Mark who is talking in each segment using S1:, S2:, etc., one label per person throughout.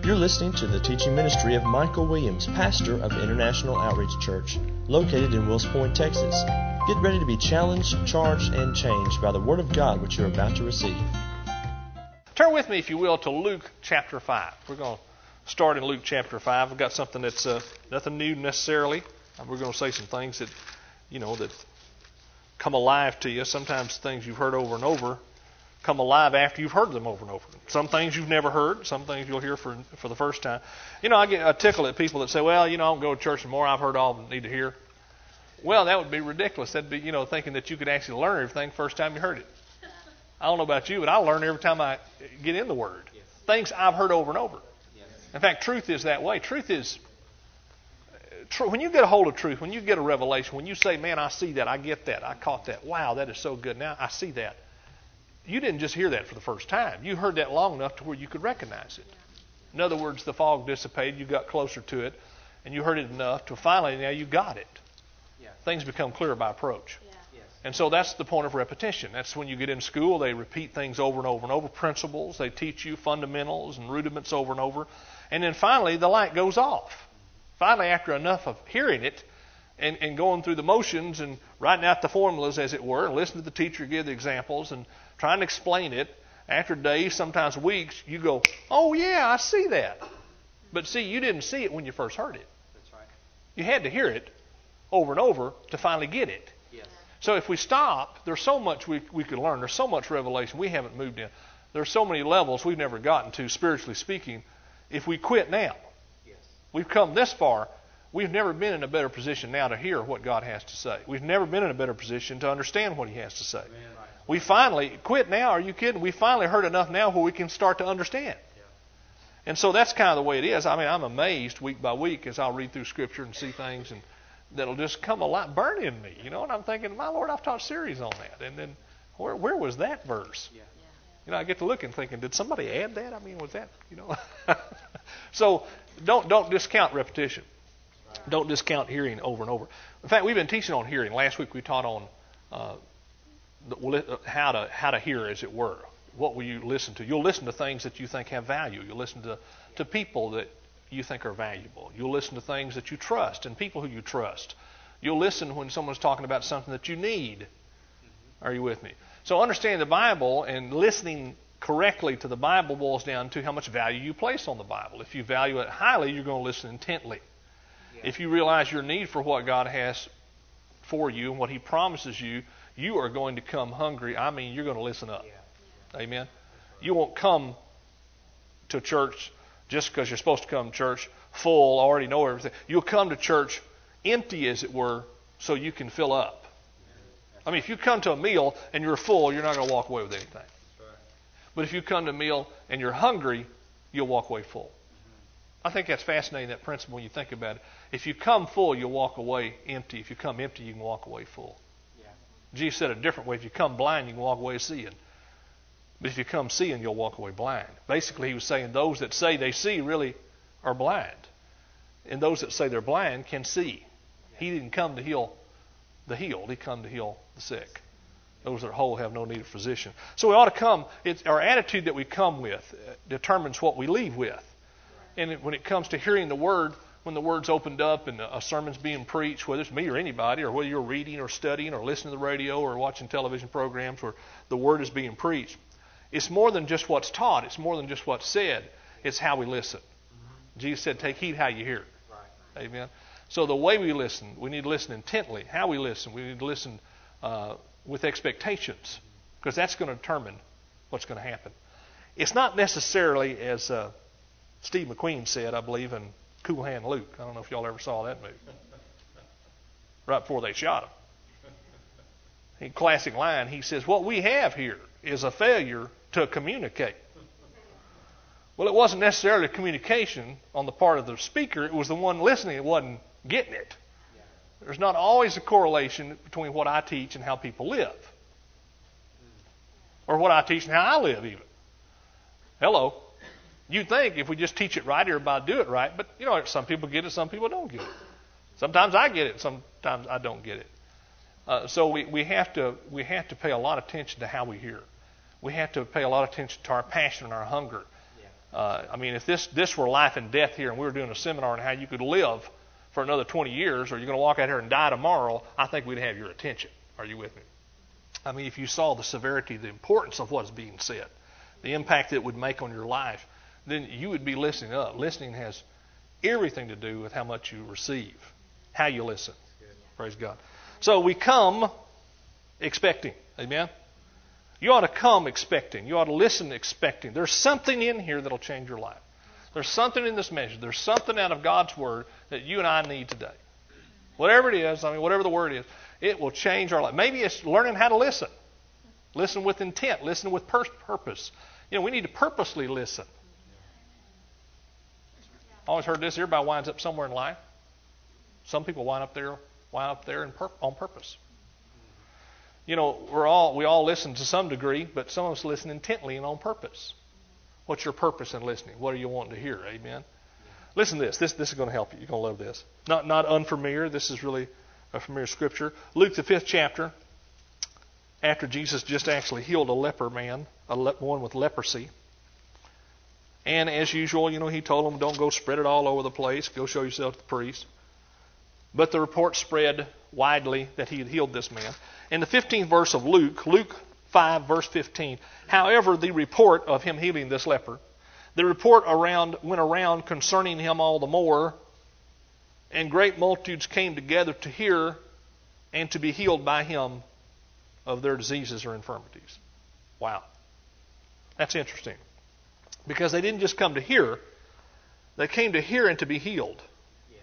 S1: You're listening to the teaching ministry of Michael Williams, pastor of International Outreach Church, located in Wills Point, Texas. Get ready to be challenged, charged, and changed by the Word of God which you're about to receive.
S2: Turn with me, if you will, to Luke chapter 5. We're going to start in Luke chapter 5. We've got something that's nothing new necessarily. We're going to say some things that, that come alive to you. Sometimes things you've heard over and over come alive after you've heard them over and over. Some things you've never heard, some things you'll hear for the first time. I get a tickle at people that say, well, I don't go to church anymore. I've heard all I need to hear. Well, that would be ridiculous. That'd be, thinking that you could actually learn everything first time you heard it. I don't know about you, but I learn every time I get in the Word. Yes. Things I've heard over and over. Yes. In fact, truth is that way. Truth is, when you get a hold of truth, when you get a revelation, when you say, man, I see that, I get that, I caught that, wow, that is so good, now I see that. You didn't just hear that for the first time. You heard that long enough to where you could recognize it. In other words, the fog dissipated, you got closer to it, and you heard it enough to finally, now you got it. Yeah. Things become clearer by approach. Yeah. Yes. And so that's the point of repetition. That's when you get in school, they repeat things over and over and over, principles, they teach you fundamentals and rudiments over and over, and then finally the light goes off. Finally, after enough of hearing it, and going through the motions and writing out the formulas, as it were, and listening to the teacher give the examples and trying to explain it, after days, sometimes weeks, you go, oh yeah, I see that. But see, you didn't see it when you first heard it.
S3: That's right.
S2: You had to hear it over and over to finally get it.
S3: Yes.
S2: So if we stop, there's so much we could learn. There's so much revelation we haven't moved in. There's so many levels we've never gotten to, spiritually speaking. If we quit now,
S3: yes,
S2: we've come this far. We've never been in a better position now to hear what God has to say. We've never been in a better position to understand what He has to say.
S3: Amen.
S2: We finally quit now. Are you kidding? We finally heard enough now where we can start to understand.
S3: Yeah.
S2: And so that's kind of the way it is. I mean, I'm amazed week by week as I'll read through Scripture and see things and that'll just come alive, burn in me. And I'm thinking, my Lord, I've taught series on that. And then where was that verse?
S3: Yeah.
S2: I get to looking thinking, did somebody add that? I mean, was that, So don't discount repetition. Don't discount hearing over and over. In fact, we've been teaching on hearing. Last week we taught on how to hear, as it were. What will you listen to? You'll listen to things that you think have value. You'll listen to people that you think are valuable. You'll listen to things that you trust and people who you trust. You'll listen when someone's talking about something that you need. Are you with me? So understanding the Bible and listening correctly to the Bible boils down to how much value you place on the Bible. If you value it highly, you're going to listen intently. If you realize your need for what God has for you and what He promises you, you are going to come hungry. I mean, you're going to listen up. Yeah. Amen? You won't come to church just because you're supposed to come to church full, already know everything. You'll come to church empty, as it were, so you can fill up. I mean, if you come to a meal and you're full, you're not going to walk away with anything. But if you come to a meal and you're hungry, you'll walk away full. I think that's fascinating, that principle, when you think about it. If you come full, you'll walk away empty. If you come empty, you can walk away full. Yeah. Jesus said it a different way. If you come blind, you can walk away seeing. But if you come seeing, you'll walk away blind. Basically, He was saying those that say they see really are blind. And those that say they're blind can see. He didn't come to heal the healed. He came to heal the sick. Those that are whole have no need of physician. So we ought to come. Our attitude that we come with determines what we leave with. And when it comes to hearing the Word, when the Word's opened up and a sermon's being preached, whether it's me or anybody, or whether you're reading or studying or listening to the radio or watching television programs where the Word is being preached, it's more than just what's taught. It's more than just what's said. It's how we listen. Mm-hmm. Jesus said, take heed how you hear it. Right. Amen. So the way we listen, we need to listen intently. How we listen, we need to listen with expectations, because that's going to determine what's going to happen. It's not necessarily as Steve McQueen said, I believe, in Cool Hand Luke. I don't know if y'all ever saw that movie. Right before they shot him. Classic line, he says, what we have here is a failure to communicate. Well, it wasn't necessarily communication on the part of the speaker. It was the one listening that wasn't getting it. There's not always a correlation between what I teach and how people live. Or what I teach and how I live, even. Hello. You'd think if we just teach it right, everybody do it right. But, some people get it, some people don't get it. Sometimes I get it, sometimes I don't get it. So we have to pay a lot of attention to how we hear. We have to pay a lot of attention to our passion and our hunger. If this were life and death here and we were doing a seminar on how you could live for another 20 years or you're going to walk out here and die tomorrow, I think we'd have your attention. Are you with me? If you saw the severity, the importance of what's being said, the impact it would make on your life, then you would be listening up. Listening has everything to do with how much you receive, how you listen. Praise God. So we come expecting. Amen? You ought to come expecting. You ought to listen expecting. There's something in here that will change your life. There's something in this message. There's something out of God's Word that you and I need today. Whatever it is, whatever the Word is, it will change our life. Maybe it's learning how to listen. Listen with intent. Listen with purpose. We need to purposely listen. I always heard this. Everybody winds up somewhere in life. Some people wind up there on purpose. We all listen to some degree, but some of us listen intently and on purpose. What's your purpose in listening? What are you wanting to hear? Amen. Listen to this. This is going to help you. You're going to love this. Not unfamiliar. This is really a familiar scripture. Luke the 5th chapter. After Jesus just actually healed a leper man, one with leprosy. And as usual, he told them, don't go spread it all over the place. Go show yourself to the priest. But the report spread widely that he had healed this man. In the 15th verse of Luke 5, verse 15, however, the report of him healing this leper, the report went around concerning him all the more, and great multitudes came together to hear and to be healed by him of their diseases or infirmities. Wow. That's interesting. Because they didn't just come to hear, they came to hear and to be healed. Yes.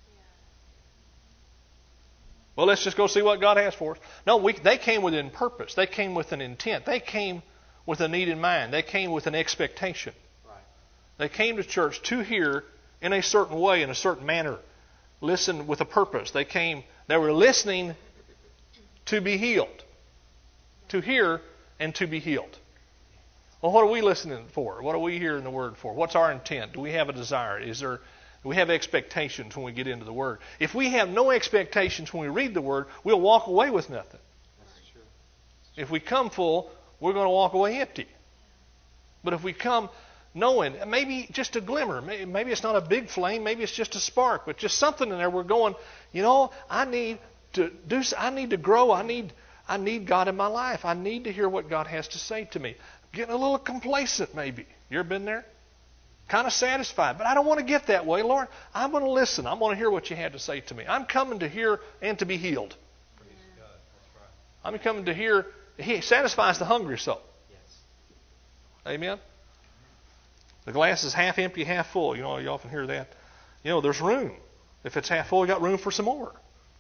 S2: Well, let's just go see what God has for us. No, they came with purpose. They came with an intent. They came with a need in mind. They came with an expectation. Right. They came to church to hear in a certain way, in a certain manner. Listen with a purpose. They were listening to be healed. To hear and to be healed. Well, what are we listening for? What are we hearing the Word for? What's our intent? Do we have a desire? Do we have expectations when we get into the Word? If we have no expectations when we read the Word, we'll walk away with nothing. That's true. If we come full, we're going to walk away empty. But if we come knowing, maybe just a glimmer, maybe it's not a big flame, maybe it's just a spark, but just something in there, we're going, I need to grow, I need God in my life. I need to hear what God has to say to me. Getting a little complacent maybe. You ever been there? Kind of satisfied. But I don't want to get that way. Lord, I'm going to listen. I'm going to hear what you had to say to me. I'm coming to hear and to be healed. Praise God. That's right. I'm coming to hear. He satisfies the hungry soul. Yes. Amen? The glass is half empty, half full. You often hear that. There's room. If it's half full, you got room for some more.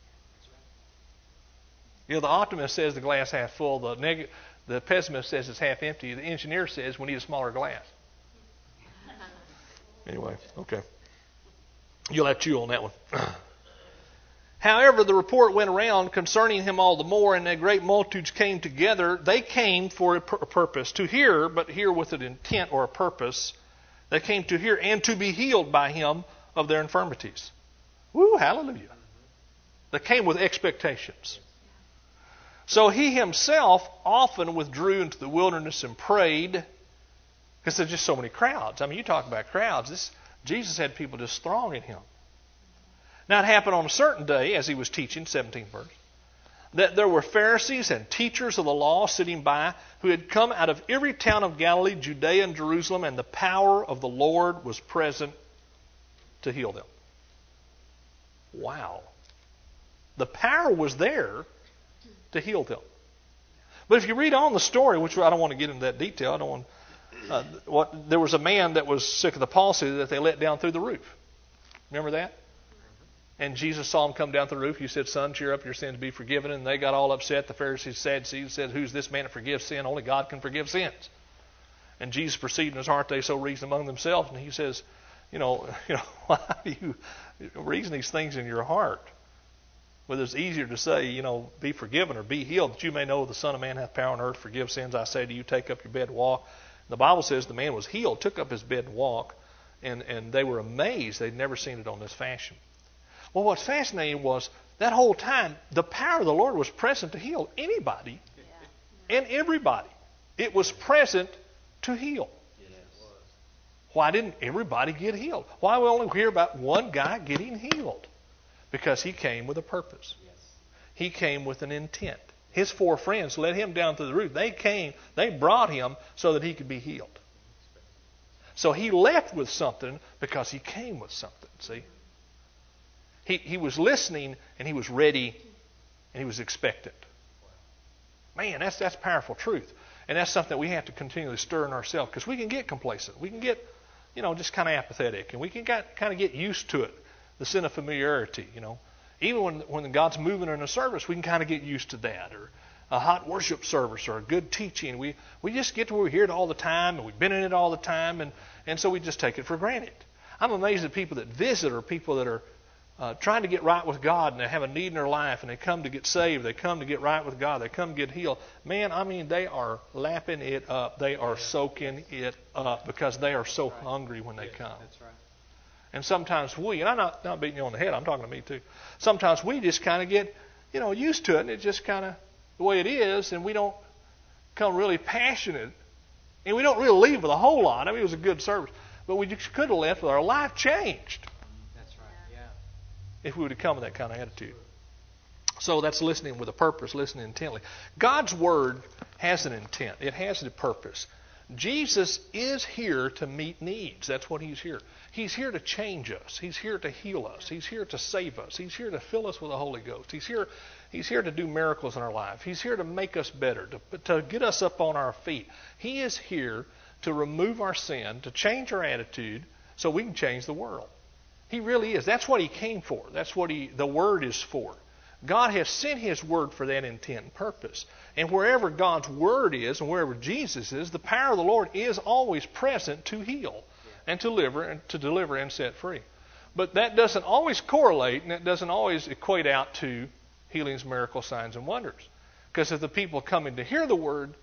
S2: The optimist says the glass half full. The pessimist says it's half empty. The engineer says we need a smaller glass. Anyway, okay. You'll have to chew on that one. However, the report went around concerning him all the more, and the great multitudes came together. They came for a purpose, to hear, but hear with an intent or a purpose. They came to hear and to be healed by him of their infirmities. Woo, hallelujah. They came with expectations. So he himself often withdrew into the wilderness and prayed, because there's just so many crowds. You talk about crowds. Jesus had people just thronging him. Now it happened on a certain day, as he was teaching, 17th verse, that there were Pharisees and teachers of the law sitting by who had come out of every town of Galilee, Judea, and Jerusalem, and the power of the Lord was present to heal them. Wow. The power was there to heal them. But if you read on the story, which I don't want to get into that detail, there was a man that was sick of the palsy that they let down through the roof. Remember that? And Jesus saw him come down through the roof. He said, "Son, cheer up, your sins be forgiven." And they got all upset. The Pharisees, Sadducees said, "Who's this man that forgives sin? Only God can forgive sins." And Jesus perceived in his heart they so reasoned among themselves. And he says, why do you reason these things in your heart? Whether it's easier to say, be forgiven or be healed, that you may know the Son of Man hath power on earth to forgive sins. I say to you, take up your bed and walk. The Bible says the man was healed, took up his bed and walked, and they were amazed. They'd never seen it on this fashion. Well, what's fascinating was that whole time, the power of the Lord was present to heal anybody and everybody. It was present to heal. Why didn't everybody get healed? Why we only hear about one guy getting healed? Because he came with a purpose. He came with an intent. His 4 friends let him down through the roof. They brought him so that he could be healed. So he left with something because he came with something, see? He was listening and he was ready and he was expectant. Man, that's powerful truth. And that's something that we have to continually stir in ourselves, because we can get complacent. We can get, just kind of apathetic, and we can kind of get used to it, the sin of familiarity, Even when God's moving in a service, we can kind of get used to that, or a hot worship service or a good teaching. We just get to where we hear it all the time, and we've been in it all the time, and so we just take it for granted. I'm amazed at people that visit, or people that are trying to get right with God, and they have a need in their life, and they come to get saved, they come to get right with God, they come to get healed. Man, they are lapping it up. They are soaking it up because they are so hungry when they come.
S3: That's right.
S2: And sometimes and I'm not beating you on the head, I'm talking to me too. Sometimes we just kind of get, used to it, and it's just kind of the way it is, and we don't become really passionate, and we don't really leave with a whole lot. It was a good service, but we just could have left with our life changed.
S3: That's right, yeah.
S2: If we would have come with that kind of attitude. So that's listening with a purpose, listening intently. God's Word has an intent. It has a purpose. Jesus is here to meet needs. That's what He's here. He's here to change us. He's here to heal us. He's here to save us. He's here to fill us with the Holy Ghost. He's here to do miracles in our life. He's here to make us better, to get us up on our feet. He is here to remove our sin, to change our attitude so we can change the world. He really is. That's what He came for. That's what the Word is for. God has sent His Word for that intent and purpose. And wherever God's Word is and wherever Jesus is, the power of the Lord is always present to heal and to deliver and set free. But that doesn't always correlate, and it doesn't always equate out to healings, miracles, signs, and wonders. Because if the people coming to hear the Word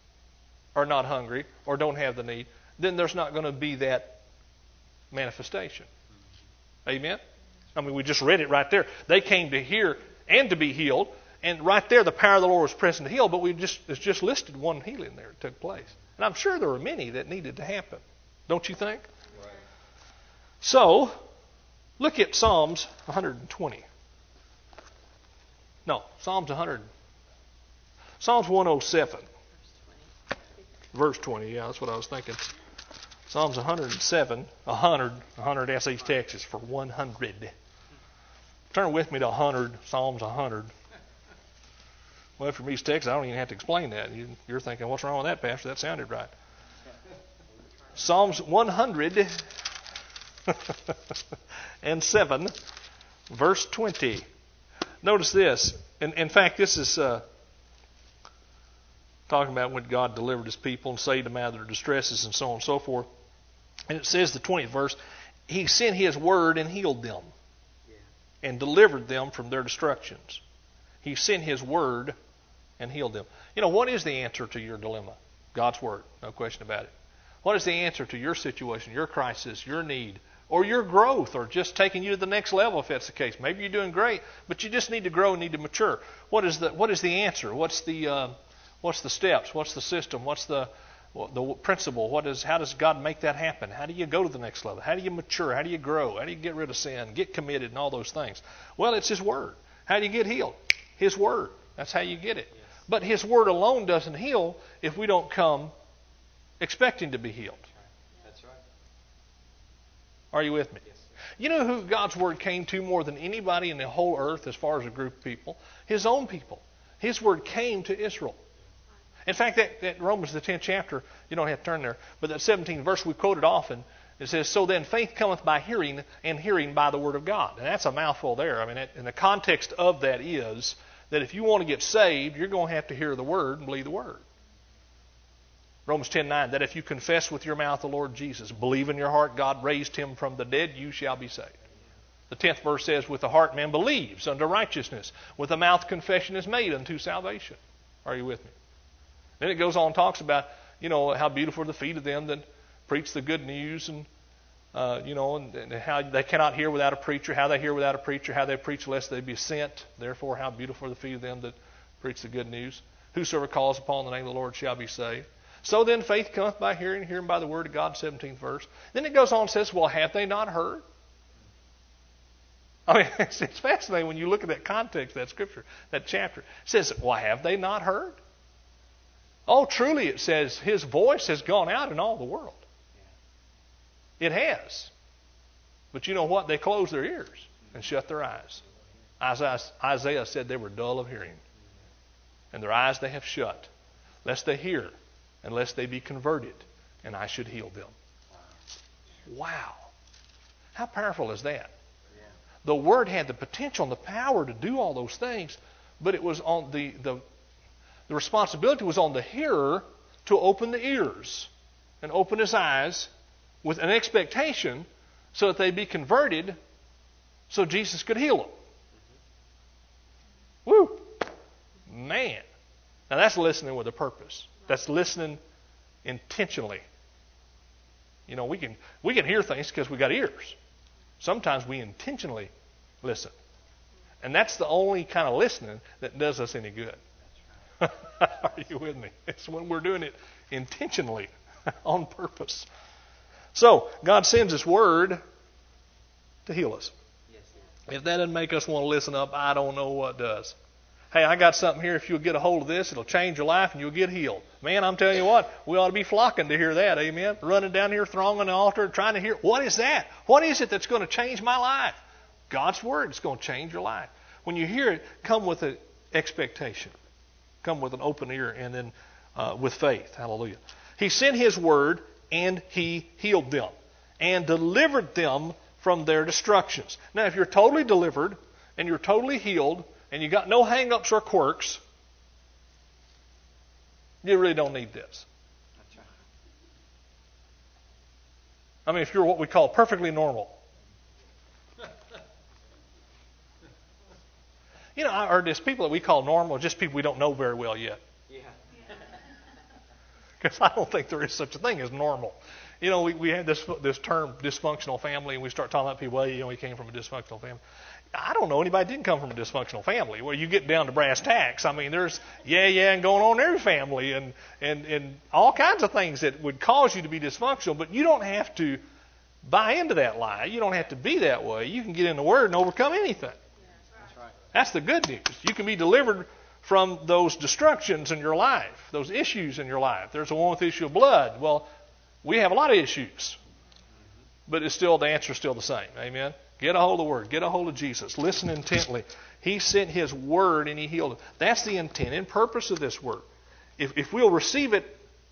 S2: are not hungry or don't have the need, then there's not going to be that manifestation. Amen? We just read it right there. They came to hear and to be healed, and right there the power of the Lord was present to heal, but it's just listed one healing there that took place. And I'm sure there were many that needed to happen. Don't you think?
S3: Right.
S2: So, look at Psalms 120. No, Psalms 100. Psalms 107. Verse 20, yeah, that's what I was thinking. Psalms 107, 100, that's East Texas for 100. Turn with me to 100, Psalms 100. Well, if you're from East Texas, I don't even have to explain that. You're thinking, what's wrong with that, Pastor? That sounded right. Psalms 100 and 7, verse 20. Notice this. In fact, this is talking about when God delivered His people and saved them out of their distresses and so on and so forth. And it says, the 20th verse, He sent His Word and healed them and delivered them from their destructions. He sent His Word and healed them. What is the answer to your dilemma? God's Word, no question about it. What is the answer to your situation, your crisis, your need, or your growth, or just taking you to the next level if that's the case? Maybe you're doing great, but you just need to grow and need to mature. What is the answer? What's the steps? What's the system? What's the principle? How does God make that happen? How do you go to the next level? How do you mature? How do you grow? How do you get rid of sin, get committed, and all those things? Well, it's His Word. How do you get healed? His Word. That's how you get it. Yes. But His Word alone doesn't heal if we don't come expecting to be healed.
S3: That's right.
S2: Are you with me?
S3: Yes.
S2: You know who God's Word came to more than anybody in the whole earth as far as a group of people? His own people. His Word came to Israel. In fact, that Romans, the 10th chapter, you don't have to turn there, but that 17th verse we quoted often, it says, so then faith cometh by hearing, and hearing by the Word of God. And that's a mouthful there. And the context of that is that if you want to get saved, you're going to have to hear the Word and believe the Word. Romans 10:9, that if you confess with your mouth the Lord Jesus, believe in your heart God raised Him from the dead, you shall be saved. The 10th verse says, with the heart man believes unto righteousness, with the mouth confession is made unto salvation. Are you with me? Then it goes on and talks about, how beautiful are the feet of them that preach the good news, and and how they cannot hear without a preacher, how they hear without a preacher, how they preach lest they be sent. Therefore, how beautiful are the feet of them that preach the good news. Whosoever calls upon the name of the Lord shall be saved. So then faith cometh by hearing, hearing by the word of God, 17th verse. Then it goes on and says, well, have they not heard? I mean, it's fascinating when you look at that context, that scripture, that chapter. It says, well, have they not heard? Oh, truly, it says, his voice has gone out in all the world. It has. But you know what? They closed their ears and shut their eyes. Isaiah said they were dull of hearing. And their eyes they have shut, lest they hear, and lest they be converted, and I should heal them. Wow. How powerful is that? The Word had the potential and the power to do all those things, but it was on the responsibility was on the hearer to open the ears and open his eyes with an expectation so that they be converted so Jesus could heal them. Woo! Man. Now that's listening with a purpose. That's listening intentionally. You know, we can hear things because we got ears. Sometimes we intentionally listen. And that's the only kind of listening that does us any good. Are you with me? It's when we're doing it intentionally, on purpose. So, God sends His Word to heal us. If that doesn't make us want to listen up, I don't know what does. Hey, I got something here. If you'll get a hold of this, it'll change your life and you'll get healed. Man, I'm telling you what, we ought to be flocking to hear that. Amen. Running down here, thronging the altar, trying to hear, what is that? What is it that's going to change my life? God's Word is going to change your life. When you hear it, come with an expectation. Come with an open ear and then with faith. Hallelujah. He sent His Word and He healed them and delivered them from their destructions. Now, if you're totally delivered and you're totally healed and you got no hang-ups or quirks, you really don't need this.
S3: That's right.
S2: I mean, if you're what we call perfectly normal. You know, I heard this, people that we call normal are just people we don't know very well yet.
S3: Yeah.
S2: Because I don't think there is such a thing as normal. You know, we have this term, dysfunctional family, and we start talking about people, well, you know, he came from a dysfunctional family. I don't know anybody that didn't come from a dysfunctional family. Where you get down to brass tacks, I mean, there's and going on in every family and all kinds of things that would cause you to be dysfunctional, but you don't have to buy into that lie. You don't have to be that way. You can get in the Word and overcome anything.
S3: That's right.
S2: That's the good news. You can be delivered from those destructions in your life, those issues in your life. There's a one with the issue of blood. Well, we have a lot of issues, but the answer is still the same. Amen. Get a hold of the Word. Get a hold of Jesus. Listen intently. He sent His Word and He healed them. That's the intent and purpose of this Word. If we'll receive it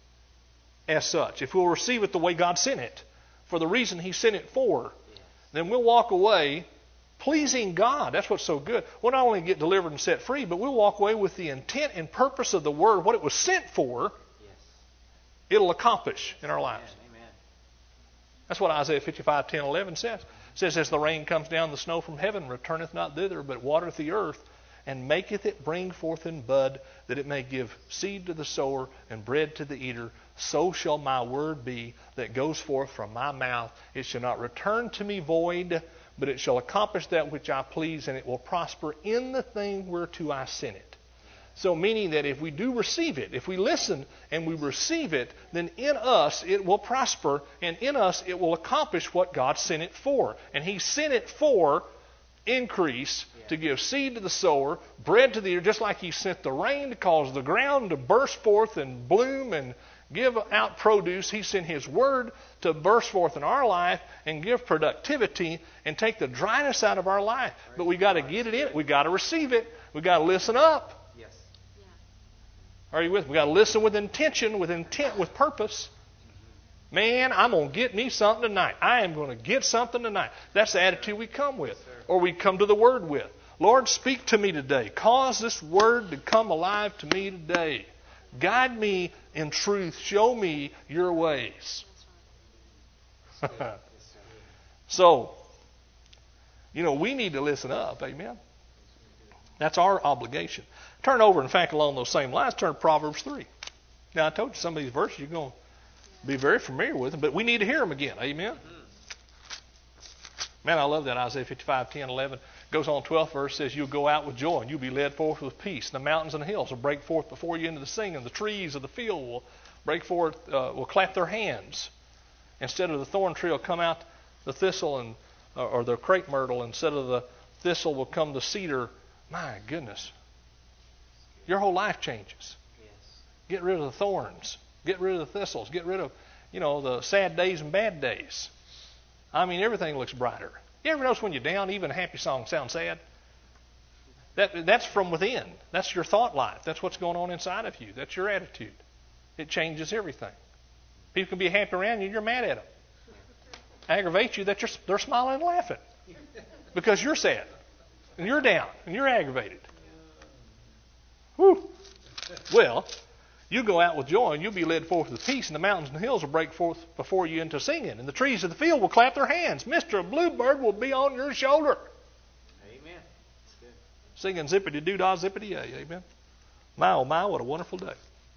S2: as such, if we'll receive it the way God sent it, for the reason He sent it for, then we'll walk away pleasing God. That's what's so good. We'll not only get delivered and set free, but we'll walk away with the intent and purpose of the Word, what it was sent for, it'll accomplish in our lives.
S3: Amen.
S2: That's what Isaiah 55:10-11 says. It says, as the rain comes down, the snow from heaven returneth not thither, but watereth the earth, and maketh it bring forth in bud, that it may give seed to the sower and bread to the eater. So shall my word be that goes forth from my mouth. It shall not return to me void, but it shall accomplish that which I please, and it will prosper in the thing whereto I sent it. So meaning that if we do receive it, if we listen and we receive it, then in us it will prosper, and in us it will accomplish what God sent it for. And He sent it for increase, to give seed to the sower, bread to the eater, just like He sent the rain to cause the ground to burst forth and bloom and give out produce. He sent His Word to burst forth in our life and give productivity and take the dryness out of our life. But we got to get it in. We got to receive it. We got to listen up.
S3: Yes.
S2: Are you with me? We got to listen with intention, with intent, with purpose. Man, I'm going to get me something tonight. I am going to get something tonight. That's the attitude we come with, or we come to the Word with. Lord, speak to me today. Cause this Word to come alive to me today. Guide me in truth. Show me your ways. So, you know, we need to listen up. Amen. That's our obligation. Turn over, in fact, along those same lines, turn to Proverbs 3. Now, I told you some of these verses you're going to be very familiar with them, but we need to hear them again. Amen. Man, I love that. Isaiah 55:10-11 goes on. 12th verse says, you'll go out with joy and you'll be led forth with peace. The mountains and the hills will break forth before you into the singing. The trees of the field will clap their hands. Instead of the thorn tree will come out the thistle or the crepe myrtle. Instead of the thistle will come the cedar. My goodness. Your whole life changes.
S3: Yes.
S2: Get rid of the thorns. Get rid of the thistles. Get rid of, the sad days and bad days. I mean, everything looks brighter. You ever notice when you're down, even a happy song sounds sad? That's from within. That's your thought life. That's what's going on inside of you. That's your attitude. It changes everything. People can be happy around you and you're mad at them. Aggravate you that they're smiling and laughing because you're sad and you're down and you're aggravated. Whew. Well, you go out with joy and you'll be led forth with peace, and the mountains and the hills will break forth before you into singing, and the trees of the field will clap their hands. Mr. Bluebird will be on your shoulder.
S3: Amen. That's good.
S2: Singing zippity doo dah zippity yay. Amen. My oh my, what a wonderful day.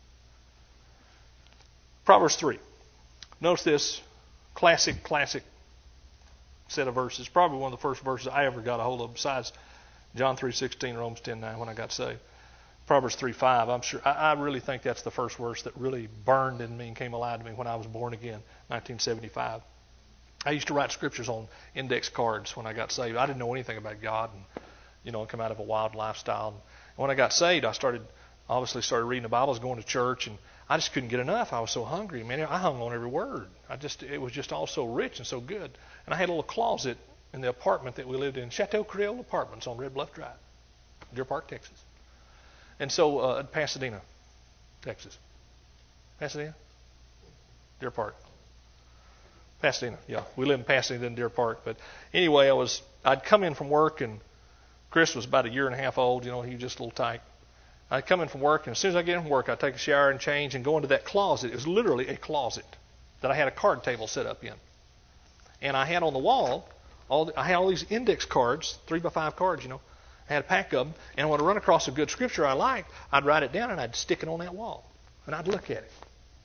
S2: Proverbs 3. Notice this classic set of verses. Probably one of the first verses I ever got a hold of besides John 3:16, Romans 10:9 when I got saved. Proverbs 3:5. I'm sure I really think that's the first verse that really burned in me and came alive to me when I was born again, 1975. I used to write scriptures on index cards when I got saved. I didn't know anything about God and come out of a wild lifestyle. And when I got saved, I started reading the Bible, I was going to church, and I just couldn't get enough. I was so hungry. Man, I hung on every word. It was just all so rich and so good. And I had a little closet in the apartment that we lived in, Chateau Creole Apartments on Red Bluff Drive, Deer Park, Texas. And so, Pasadena, Texas. Pasadena? Deer Park. Pasadena, yeah. We live in Pasadena, then Deer Park. But anyway, I'd come in from work, and Chris was about a year and a half old. He was just a little tight. I'd come in from work, and as soon as I get in from work, I'd take a shower and change and go into that closet. It was literally a closet that I had a card table set up in. And I had on the wall, I had all these index cards, 3x5 cards, I had a pack of them, and when I run across a good scripture I liked, I'd write it down and I'd stick it on that wall. And I'd look at it.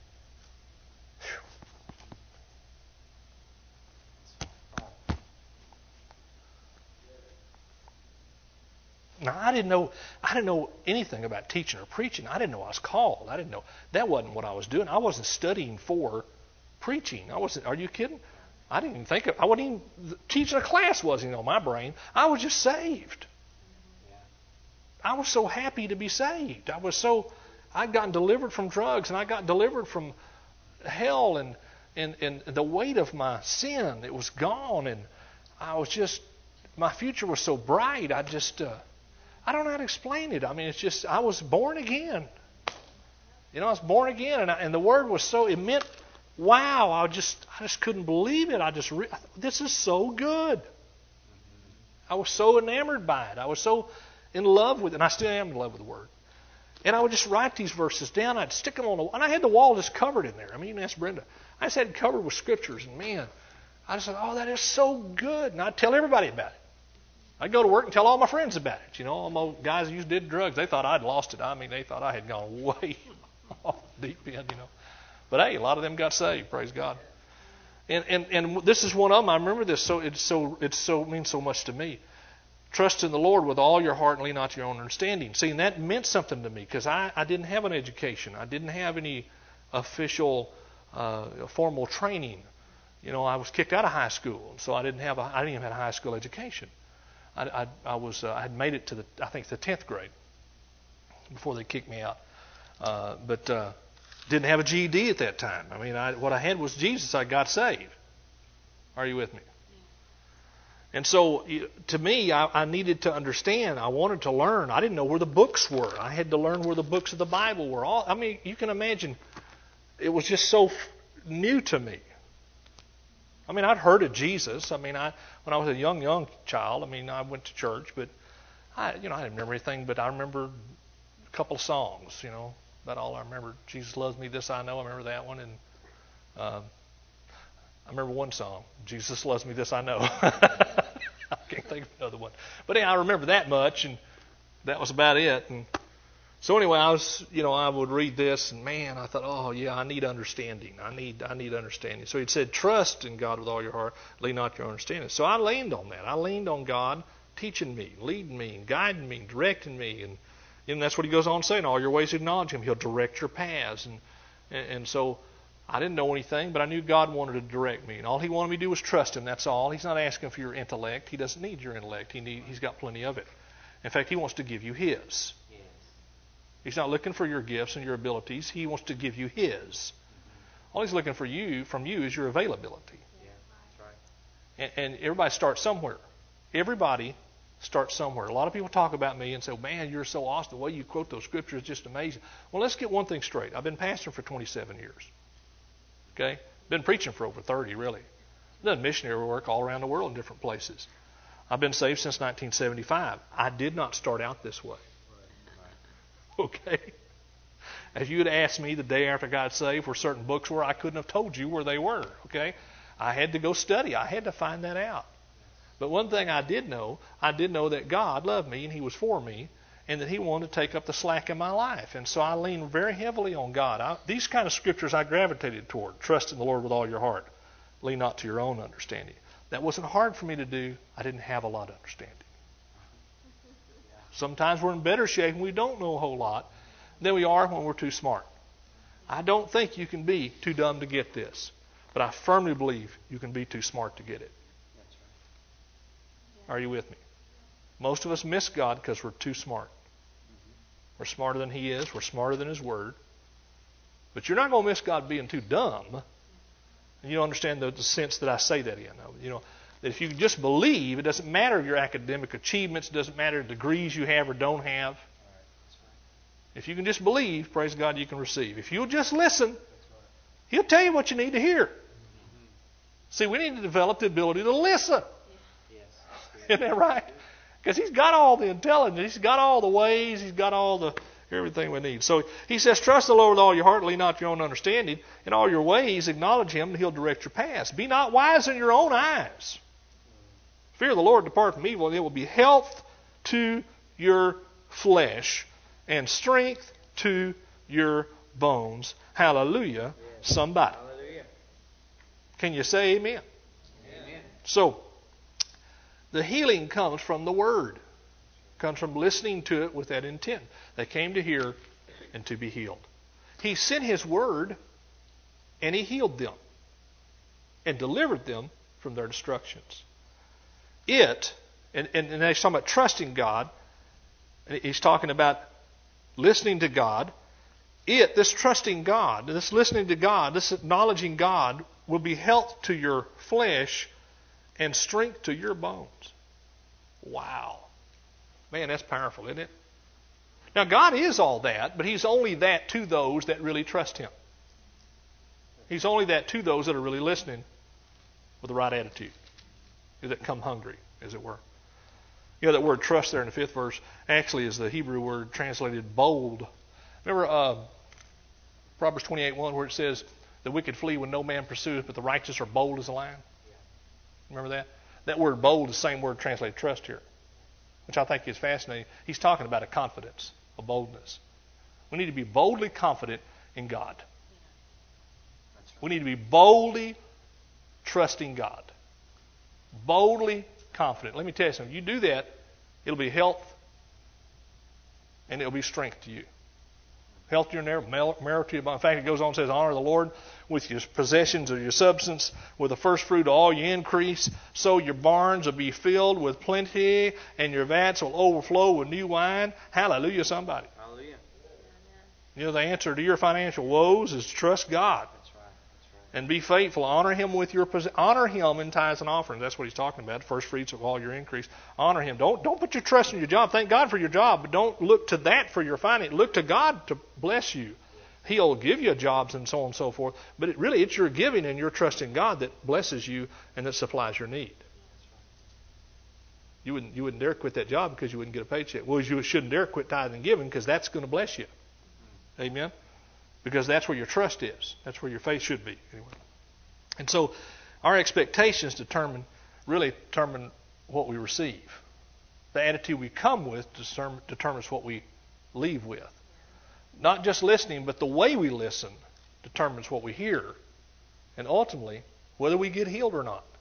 S2: Now, I didn't know anything about teaching or preaching. I didn't know I was called. I didn't know. That wasn't what I was doing. I wasn't studying for preaching. Are you kidding? I didn't even think I wasn't even teaching a class wasn't on my brain. I was just saved. I was so happy to be saved. I'd gotten delivered from drugs, and I got delivered from hell and the weight of my sin. It was gone, and my future was so bright. I don't know how to explain it. I mean, I was born again. I was born again, and the word was it meant, wow, I just couldn't believe it. This is so good. I was so enamored by it. I was so in love with it, and I still am in love with the word. And I would just write these verses down. I'd stick them on the wall, and I had the wall just covered in there. I mean, you can ask Brenda. I just had it covered with scriptures, and man, I just thought, oh, that is so good. And I'd tell everybody about it. I'd go to work and tell all my friends about it. All my guys who did drugs, they thought I'd lost it. I mean, they thought I had gone way off the deep end, But hey, a lot of them got saved, praise God. And this is one of them. I remember this. It means so much to me. Trust in the Lord with all your heart and lean not to your own understanding. See, and that meant something to me because I didn't have an education. I didn't have any official formal training. I was kicked out of high school, so I didn't even have a high school education. I had made it to the 10th grade before they kicked me out, but didn't have a GED at that time. I mean, what I had was Jesus. I got saved. Are you with me? And so, to me, I needed to understand. I wanted to learn. I didn't know where the books were. I had to learn where the books of the Bible were. You can imagine, it was just so new to me. I mean, I'd heard of Jesus. I mean, when I was a young child, I went to church, but I didn't remember anything. But I remember a couple of songs. About all I remember. Jesus loves me, this I know. I remember that one, and I remember one song. Jesus loves me, this I know. I can't think of another one. But I remember that much, and that was about it. And so anyway, I would read this, and man, I thought, oh yeah, I need understanding. I need understanding. So he said, trust in God with all your heart, lean not to your understanding. So I leaned on that. I leaned on God teaching me, leading me, guiding me, directing me, and that's what he goes on saying. All your ways acknowledge him. He'll direct your paths. And so I didn't know anything, but I knew God wanted to direct me. And all He wanted me to do was trust Him. That's all. He's not asking for your intellect. He doesn't need your intellect. He's got plenty of it. In fact, He wants to give you His.
S3: Yes.
S2: He's not looking for your gifts and your abilities. He wants to give you His. All He's looking from you is your availability.
S3: Yeah, that's right.
S2: And everybody starts somewhere. Everybody starts somewhere. A lot of people talk about me and say, man, you're so awesome. The way you quote those scriptures is just amazing. Well, let's get one thing straight. I've been pastoring for 27 years. Okay? Been preaching for over 30, really. Done missionary work all around the world in different places. I've been saved since 1975. I did not start out this way. Okay? If you had asked me the day after I got saved where certain books were, I couldn't have told you where they were. Okay? I had to go study. I had to find that out. But one thing I did know that God loved me and He was for me and that He wanted to take up the slack in my life. And so I leaned very heavily on God. These kind of scriptures I gravitated toward. Trust in the Lord with all your heart. Lean not to your own understanding. That wasn't hard for me to do. I didn't have a lot of understanding. Sometimes we're in better shape and we don't know a whole lot than we are when we're too smart. I don't think you can be too dumb to get this. But I firmly believe you can be too smart to get it.
S3: That's right.
S2: Are you with me? Most of us miss God because we're too smart. We're smarter than He is. We're smarter than His Word. But you're not going to miss God being too dumb. And you don't understand the sense that I say that in. You know, that if you just believe, it doesn't matter your academic achievements, it doesn't matter the degrees you have or don't have. If you can just believe, praise God, you can receive. If you'll just listen, He'll tell you what you need to hear. See, we need to develop the ability to listen.
S3: Yes.
S2: Isn't that right? Because He's got all the intelligence. He's got all the ways. He's got all the everything we need. So He says, trust the Lord with all your heart, lean not to your own understanding. In all your ways, acknowledge Him, and He'll direct your paths. Be not wise in your own eyes. Fear the Lord, depart from evil, and it will be health to your flesh and strength to your bones. Hallelujah, somebody.
S3: Hallelujah.
S2: Can you say amen?
S3: Amen.
S2: So, the healing comes from the Word. Comes from listening to it with that intent. They came to hear and to be healed. He sent His Word and He healed them and delivered them from their destructions. And he's talking about trusting God. He's talking about listening to God. This trusting God, this listening to God, this acknowledging God will be health to your flesh and strength to your bones. Wow. Man, that's powerful, isn't it? Now, God is all that, but He's only that to those that really trust Him. He's only that to those that are really listening with the right attitude, that come hungry, as it were. You know, that word trust there in the 5th verse actually is the Hebrew word translated bold. Remember Proverbs 28:1 where it says, the wicked flee when no man pursues, but the righteous are bold as a lion? Remember that? That word bold is the same word translated trust here, which I think is fascinating. He's talking about a confidence, a boldness. We need to be boldly confident in God. We need to be boldly trusting God. Boldly confident. Let me tell you something. You do that, it'll be health and it'll be strength to you. Health to your marrow to your bone. In fact, it goes on and says, honor the Lord with your possessions or your substance, with the first fruit of all your increase. So your barns will be filled with plenty, and your vats will overflow with new wine. Hallelujah, somebody.
S3: Hallelujah.
S2: You know, the answer to your financial woes is trust God.
S3: That's right. That's right.
S2: And be faithful. Honor Him with your honor Him in tithes and offerings. That's what He's talking about. First fruits of all your increase. Honor Him. Don't put your trust in your job. Thank God for your job, but don't look to that for your finance. Look to God to bless you. He'll give you jobs and so on and so forth. But it's your giving and your trust in God that blesses you and that supplies your need. You wouldn't dare quit that job because you wouldn't get a paycheck. Well, you shouldn't dare quit tithing and giving because that's going to bless you. Amen. Because that's where your trust is. That's where your faith should be. Anyway. And so our expectations determine what we receive. The attitude we come with determines what we leave with. Not just listening, but the way we listen determines what we hear. And ultimately, whether we get healed or not.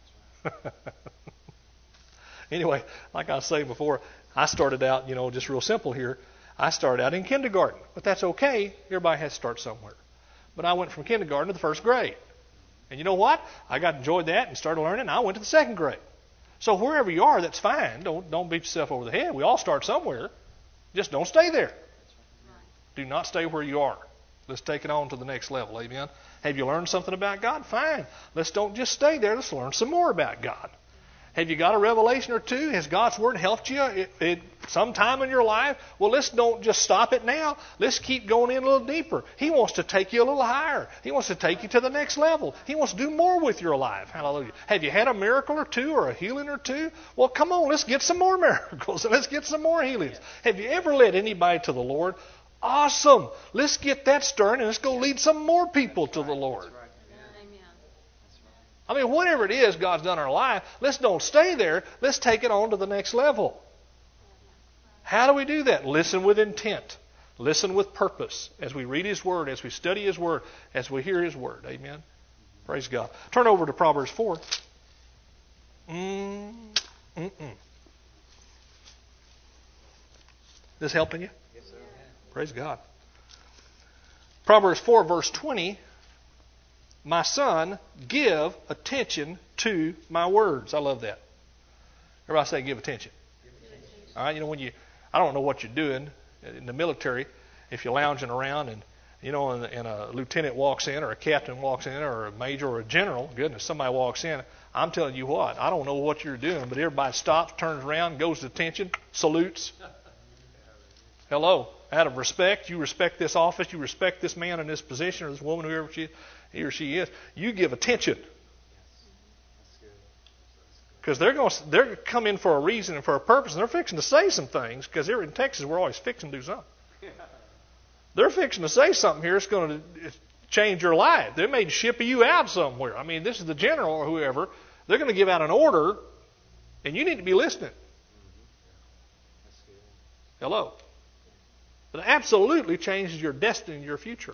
S2: Anyway, like I was saying before, I started out, just real simple here. I started out in kindergarten, but that's okay. Everybody has to start somewhere. But I went from kindergarten to the first grade. And you know what? I got enjoyed that and started learning, and I went to the second grade. So wherever you are, that's fine. Don't beat yourself over the head. We all start somewhere. Just don't stay there. Do not stay where you are. Let's take it on to the next level. Amen. Have you learned something about God? Fine. Let's don't just stay there. Let's learn some more about God. Have you got a revelation or two? Has God's Word helped you sometime in your life? Well, let's don't just stop it now. Let's keep going in a little deeper. He wants to take you a little higher. He wants to take you to the next level. He wants to do more with your life. Hallelujah. Have you had a miracle or two or a healing or two? Well, come on, let's get some more miracles and let's get some more healings. Have you ever led anybody to the Lord? Awesome. Let's get that stirring and let's go lead some more people to the Lord. I mean, whatever it is God's done in our life, let's don't stay there. Let's take it on to the next level. How do we do that? Listen with intent. Listen with purpose as we read His Word, as we study His Word, as we hear His Word. Amen. Praise God. Turn over to Proverbs 4. This helping you?
S3: Yes, sir.
S2: Praise God. Proverbs 4, verse 20. My son, give attention to my words. I love that. Everybody say give attention. All right, I don't know what you're doing in the military if you're lounging around and a lieutenant walks in or a captain walks in or a major or a general. Goodness, somebody walks in. I'm telling you what, I don't know what you're doing, but everybody stops, turns around, goes to attention, salutes. Hello. Out of respect, you respect this office, you respect this man in this position or this woman, whoever he or she is. You give attention. Because they're come in for a reason and for a purpose, and they're fixing to say some things. Because here in Texas, we're always fixing to do something. They're fixing to say something here that's going to change your life. They may ship you out somewhere. I mean, this is the general or whoever. They're going to give out an order, and you need to be listening. Hello. It absolutely changes your destiny and your future.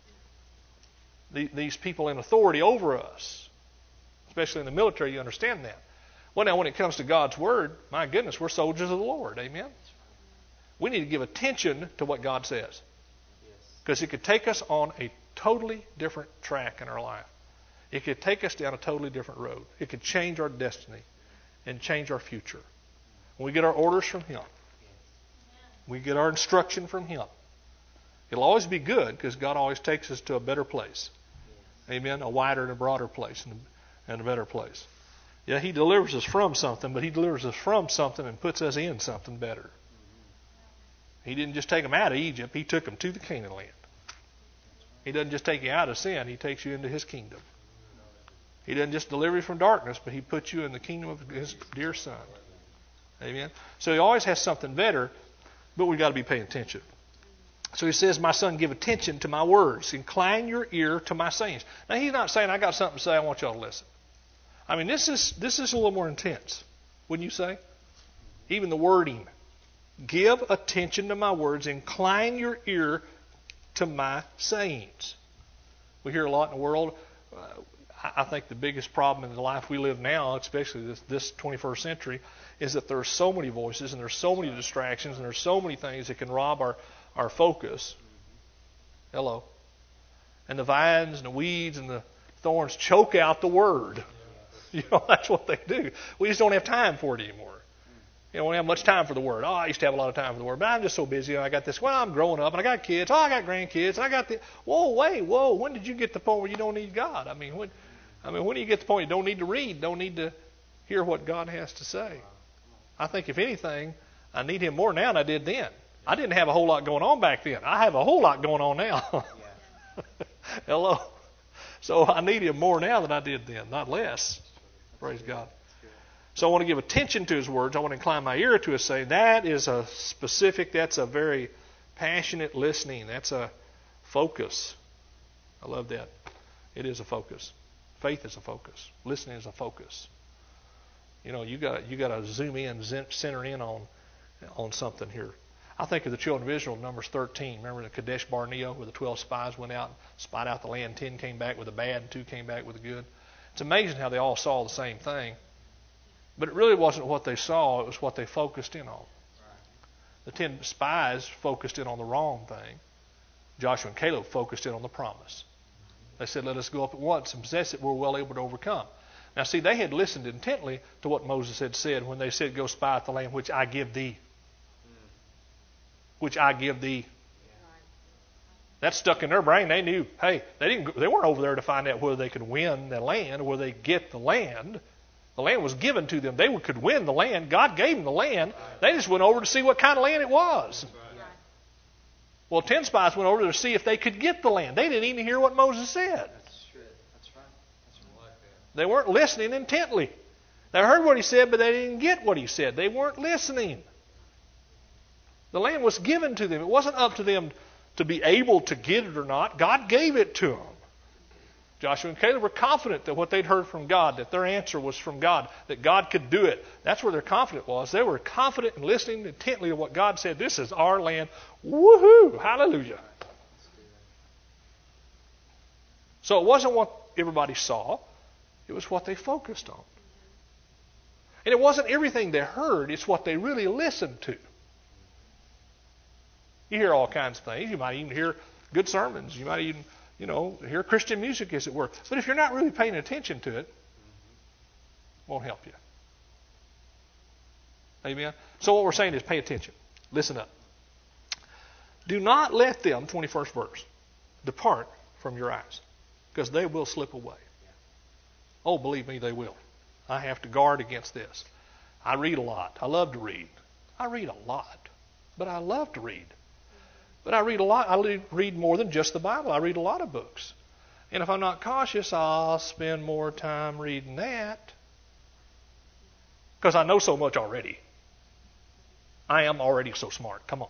S2: These people in authority over us, especially in the military, you understand that. Well, now when it comes to God's Word, my goodness, we're soldiers of the Lord. Amen? We need to give attention to what God says. Because it could take us on a totally different track in our life. It could take us down a totally different road. It could change our destiny and change our future. When we get our orders from Him, we get our instruction from Him. It'll always be good because God always takes us to a better place. Amen? A wider and a broader place and a better place. Yeah, He delivers us from something, but He delivers us from something and puts us in something better. He didn't just take them out of Egypt. He took them to the Canaan land. He doesn't just take you out of sin. He takes you into His kingdom. He doesn't just deliver you from darkness, but He puts you in the kingdom of His dear Son. Amen? So He always has something better, but we've got to be paying attention. So He says, my son, give attention to my words. Incline your ear to my sayings. Now, He's not saying, I got something to say, I want y'all to listen. I mean, this is a little more intense, wouldn't you say? Even the wording. Give attention to my words. Incline your ear to my sayings. We hear a lot in the world. I think the biggest problem in the life we live now, especially this 21st century, is that there's so many voices and there's so many distractions and there's so many things that can rob our focus. Hello. And the vines and the weeds and the thorns choke out the Word. That's what they do. We just don't have time for it anymore. We don't have much time for the Word. I used to have a lot of time for the Word, but I'm just so busy. I got this. Well, I'm growing up, and I got kids. I got grandkids. And I got the. Whoa! When did you get to the point where you don't need God? When do you get to the point you don't need to read, don't need to hear what God has to say? I think if anything, I need Him more now than I did then. I didn't have a whole lot going on back then. I have a whole lot going on now. Hello. So I need Him more now than I did then, not less. Praise God. So I want to give attention to His words. I want to incline my ear to His saying. That is a specific, that's a very passionate listening. That's a focus. I love that. It is a focus. Faith is a focus. Listening is a focus. You got to zoom in, center in on something here. I think of the children of Israel, Numbers 13. Remember the Kadesh Barnea, where the 12 spies went out and spied out the land. 10 came back with the bad, and 2 came back with the good. It's amazing how they all saw the same thing. But it really wasn't what they saw, it was what they focused in on. The 10 spies focused in on the wrong thing. Joshua and Caleb focused in on the promise. They said, let us go up at once and possess it. We're well able to overcome. Now see, they had listened intently to what Moses had said when they said, go spy out the land which I give thee. Which I give thee. That stuck in their brain. They knew, hey, they weren't over there to find out whether they could win the land or whether they get the land. The land was given to them. They could win the land. God gave them the land. They just went over to see what kind of land it was. Well, 10 spies went over to see if they could get the land. They didn't even hear what Moses said.
S3: That's true. That's right. That's right.
S2: They weren't listening intently. They heard what he said, but they didn't get what he said. They weren't listening. The land was given to them. It wasn't up to them to be able to get it or not. God gave it to them. Joshua and Caleb were confident that what they'd heard from God, that their answer was from God, that God could do it. That's where their confidence was. They were confident in listening intently to what God said. This is our land. Woohoo! Hallelujah. So it wasn't what everybody saw. It was what they focused on. And it wasn't everything they heard. It's what they really listened to. You hear all kinds of things. You might even hear good sermons. You might even, hear Christian music, as it were. But if you're not really paying attention to it, it won't help you. Amen? So what we're saying is pay attention. Listen up. Do not let them, 21st verse, depart from your eyes, because they will slip away. Oh, believe me, they will. I have to guard against this. I read a lot. I love to read. I read a lot, but I love to read. But I read a lot. I read more than just the Bible. I read a lot of books. And if I'm not cautious, I'll spend more time reading that. Because I know so much already. I am already so smart. Come on.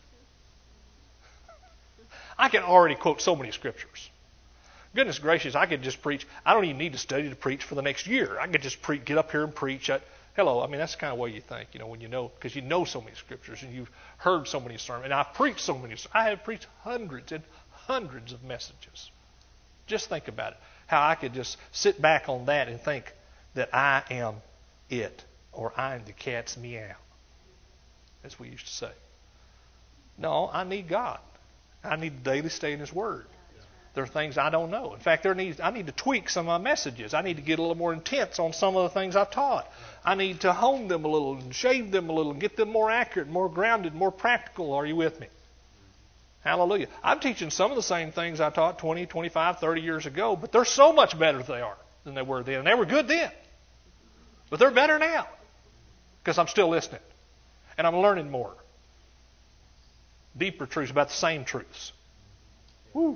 S2: I can already quote so many scriptures. Goodness gracious, I could just preach. I don't even need to study to preach for the next year. I could just get up here and preach. Hello, that's the kind of way you think, when you know, because you know so many scriptures and you've heard so many sermons. And I've preached so many. I have preached hundreds and hundreds of messages. Just think about it. How I could just sit back on that and think that I am it, or I'm the cat's meow, as we used to say. No, I need God. I need to daily stay in His Word. There are things I don't know. In fact, I need to tweak some of my messages. I need to get a little more intense on some of the things I've taught. I need to hone them a little and shave them a little and get them more accurate, more grounded, more practical. Are you with me? Hallelujah. I'm teaching some of the same things I taught 20, 25, 30 years ago, but they're so much better than they were then. And they were good then. But they're better now because I'm still listening. And I'm learning more. Deeper truths about the same truths. Woo.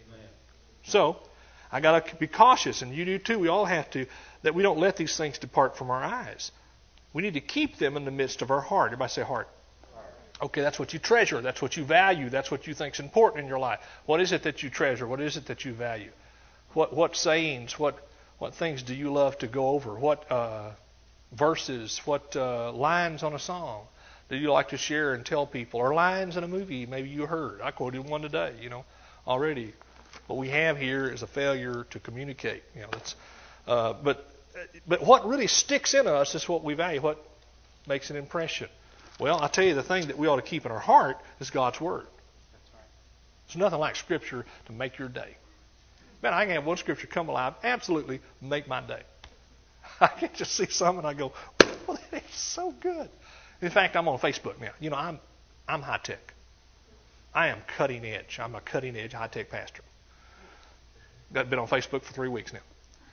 S2: So, I got to be cautious, and you do too. We all have to, that we don't let these things depart from our eyes. We need to keep them in the midst of our heart. Everybody say heart. Okay, that's what you treasure. That's what you value. That's what you think is important in your life. What is it that you treasure? What is it that you value? What sayings, what things do you love to go over? What verses, what lines on a song do you like to share and tell people? Or lines in a movie maybe you heard. I quoted one today, already. What we have here is a failure to communicate. But what really sticks in us is what we value, what makes an impression. Well, I tell you, the thing that we ought to keep in our heart is God's Word.
S3: That's right.
S2: There's nothing like Scripture to make your day. Man, I can have one Scripture come alive, absolutely make my day. I can just see some and I go, well, that is so good. In fact, I'm on Facebook now. I'm high tech. I am cutting edge. I'm a cutting edge high tech pastor. Been on Facebook for 3 weeks now.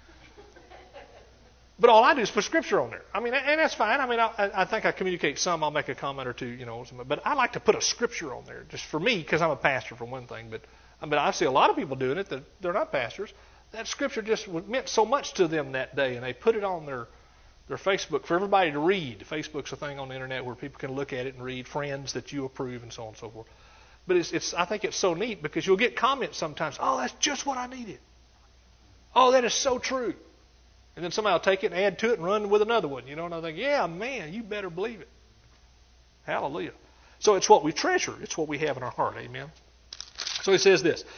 S2: But all I do is put Scripture on there. And that's fine. I think I communicate some. I'll make a comment or two, But I like to put a Scripture on there, just for me, because I'm a pastor for one thing. But I see a lot of people doing it that they're not pastors. That Scripture just meant so much to them that day, and they put it on their Facebook for everybody to read. Facebook's a thing on the internet where people can look at it and read friends that you approve and so on and so forth. But I think it's so neat because you'll get comments sometimes. Oh, that's just what I needed. Oh, that is so true. And then somebody will take it and add to it and run with another one. And I think, yeah, man, you better believe it. Hallelujah. So it's what we treasure. It's what we have in our heart. Amen. So he says this.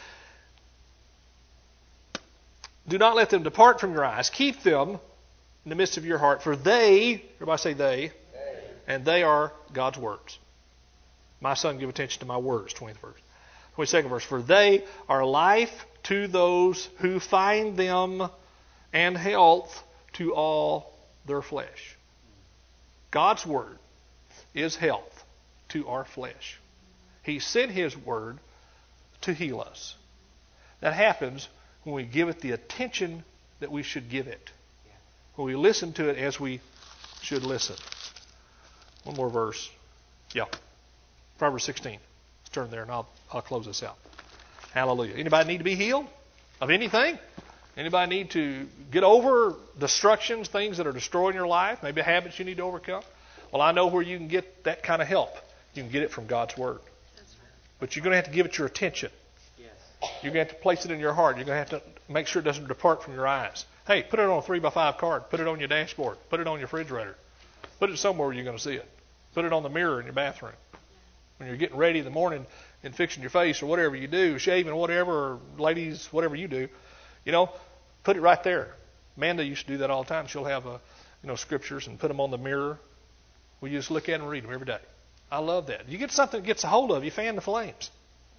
S2: Do not let them depart from your eyes. Keep them in the midst of your heart. For they, everybody say they, and they are God's words. My son, give attention to my words, 20th verse. 22nd verse. For they are life to those who find them, and health to all their flesh. God's Word is health to our flesh. He sent His Word to heal us. That happens when we give it the attention that we should give it. When we listen to it as we should listen. One more verse. Yeah. Proverbs 16. Let's turn there and I'll close this out. Hallelujah. Anybody need to be healed of anything? Anybody need to get over destructions, things that are destroying your life? Maybe habits you need to overcome? Well, I know where you can get that kind of help. You can get it from God's Word. But you're going to have to give it your attention. You're going to have to place it in your heart. You're going to have to make sure it doesn't depart from your eyes. Hey, put it on a 3x5 card. Put it on your dashboard. Put it on your refrigerator. Put it somewhere where you're going to see it. Put it on the mirror in your bathroom. When you're getting ready in the morning and fixing your face or whatever you do, shaving or whatever, or ladies, whatever you do, put it right there. Amanda used to do that all the time. She'll have scriptures and put them on the mirror. We just look at them and read them every day. I love that. You get something that gets a hold of you, fan the flames.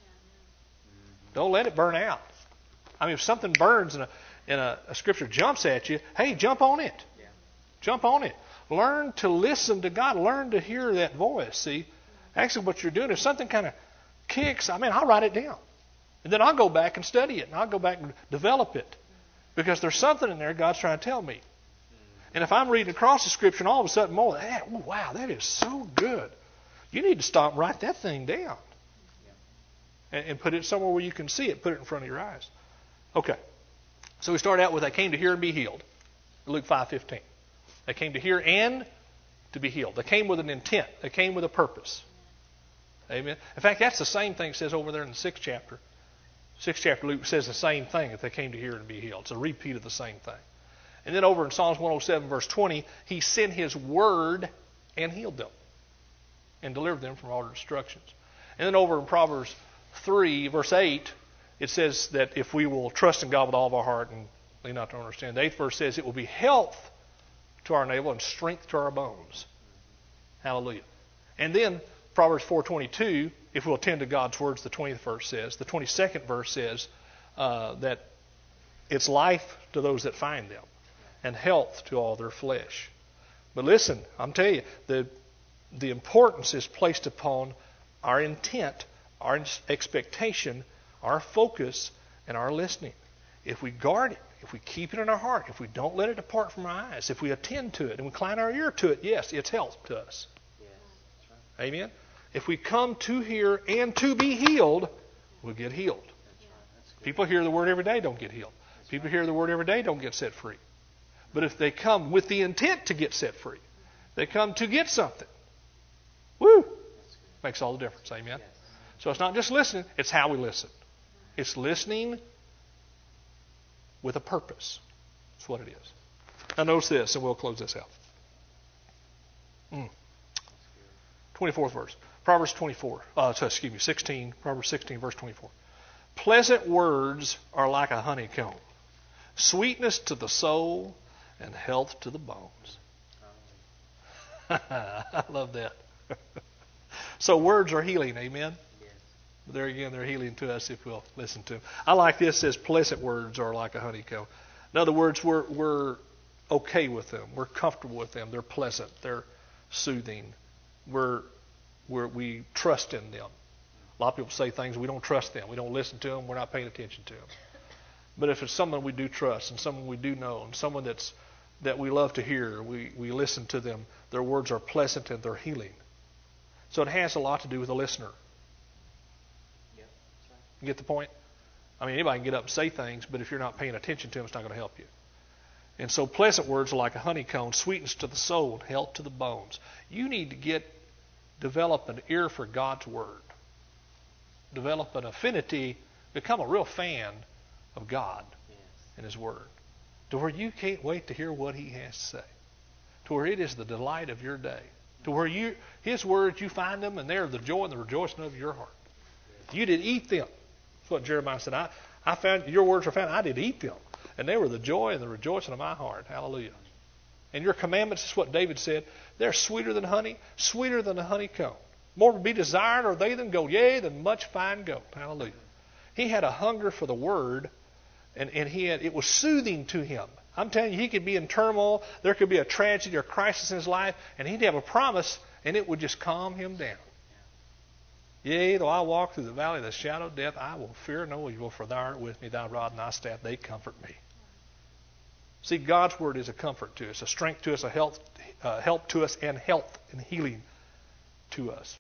S2: Don't let it burn out. I mean, if something burns and a scripture jumps at you, hey, jump on it. Yeah. Jump on it. Learn to listen to God. Learn to hear that voice. See, actually what you're doing, if something kind of kicks, I'll write it down. And then I'll go back and study it. And I'll go back and develop it. Because there's something in there God's trying to tell me. And if I'm reading across the scripture and all of a sudden, wow, that is so good. You need to stop and write that thing down. And put it somewhere where you can see it. Put it in front of your eyes. Okay. So we start out with, I came to hear and be healed. Luke 5:15. They came to hear and to be healed. They came with an intent. They came with a purpose. Amen. In fact, that's the same thing it says over there in the 6th chapter. 6th chapter, Luke says the same thing, that they came to hear and be healed. It's a repeat of the same thing. And then over in Psalms 107, verse 20, He sent His Word and healed them and delivered them from all their destructions. And then over in Proverbs 3, verse 8, it says that if we will trust in God with all of our heart and lean not to understand. The 8th verse says it will be health to our navel and strength to our bones. Hallelujah. And then Proverbs 4:22, if we'll attend to God's words, the 20th verse says. The 22nd verse says that it's life to those that find them and health to all their flesh. But listen, I'm telling you, the importance is placed upon our intent, our expectation, our focus, and our listening. If we guard it, if we keep it in our heart, if we don't let it depart from our eyes, if we attend to it and incline our ear to it, yes, it's health to us. Yes, that's right. Amen? If we come to hear and to be healed, we'll get healed. That's right. That's good. People hear the word every day, don't get healed. That's People hear the word every day, don't get set free. But if they come with the intent to get set free, they come to get something. Woo! Makes all the difference. Amen? Yes. So it's not just listening, it's how we listen. It's listening with a purpose. That's what it is. Now notice this, and we'll close this out. 24th verse. Proverbs 16. Proverbs 16, verse 24. Pleasant words are like a honeycomb, sweetness to the soul and health to the bones. I love that. So words are healing, amen? Yes. But there again, they're healing to us if we'll listen to them. I like this. It says pleasant words are like a honeycomb. In other words, we're okay with them. We're comfortable with them. They're pleasant. They're soothing. We trust in them. A lot of people say things, we don't trust them. We don't listen to them. We're not paying attention to them. But if it's someone we do trust and someone we do know and someone that we love to hear, we listen to them, their words are pleasant and they're healing. So it has a lot to do with the listener. Yeah, that's right. You get the point? I mean, anybody can get up and say things, but if you're not paying attention to them, it's not going to help you. And so pleasant words are like a honeycomb, sweetness to the soul and health to the bones. You need to develop an ear for God's Word. Develop an affinity, become a real fan of God and His Word. To where you can't wait to hear what He has to say. To where it is the delight of your day. To where His words, you find them, and they're the joy and the rejoicing of your heart. You did eat them. That's what Jeremiah said. I found your words were found. I did eat them, and they were the joy and the rejoicing of my heart. Hallelujah. And your commandments is what David said. They're sweeter than honey, sweeter than a honeycomb. More to be desired are they than gold, yea, than much fine gold. Hallelujah. He had a hunger for the Word And it was soothing to him. I'm telling you, he could be in turmoil. There could be a tragedy or crisis in his life, and he'd have a promise, and it would just calm him down. Yea, though I walk through the valley of the shadow of death, I will fear no evil, for thou art with me, thy rod and thy staff, they comfort me. See, God's word is a comfort to us, a strength to us, a help to us, and health and healing to us.